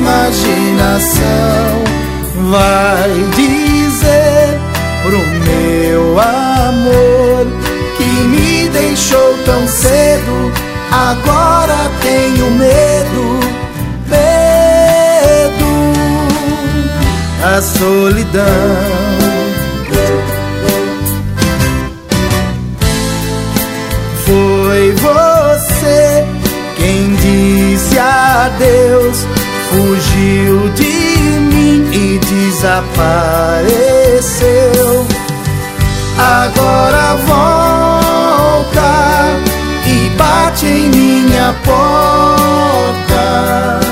imaginação. Vai dizer pro meu amor que me deixou tão cedo, agora tenho medo, medo, a solidão. Foi você quem disse adeus, fugiu de mim e desapareceu. Agora volta e bate em minha porta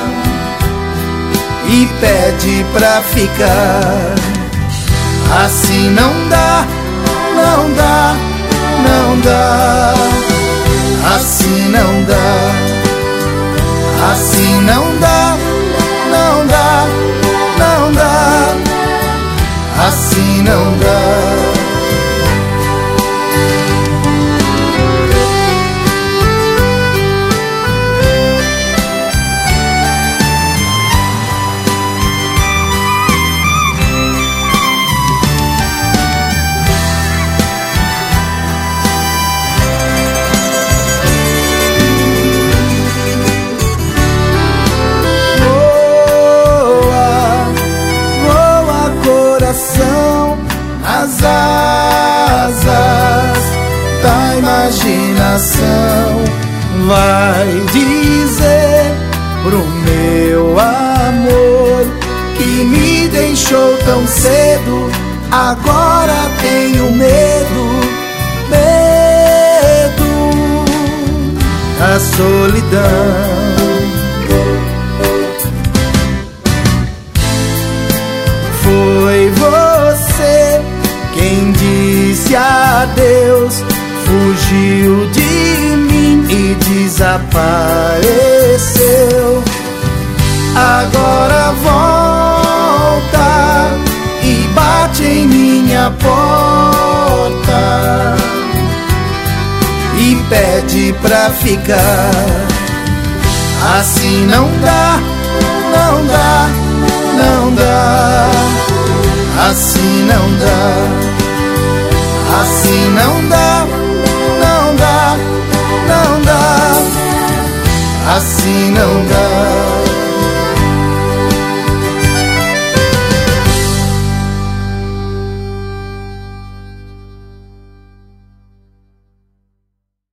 e pede pra ficar. Assim não dá, não dá, não dá. Assim não dá, assim não dá, não dá, não dá. Assim não dá. As asas da imaginação. Vai dizer pro meu amor que me deixou tão cedo, agora tenho medo, medo, a solidão. Foi você quem disse adeus, fugiu de mim e desapareceu. Agora volta e bate em minha porta e pede pra ficar. Assim não dá, não dá, não dá. Assim não dá, assim não dá, não dá, não dá. Assim não dá.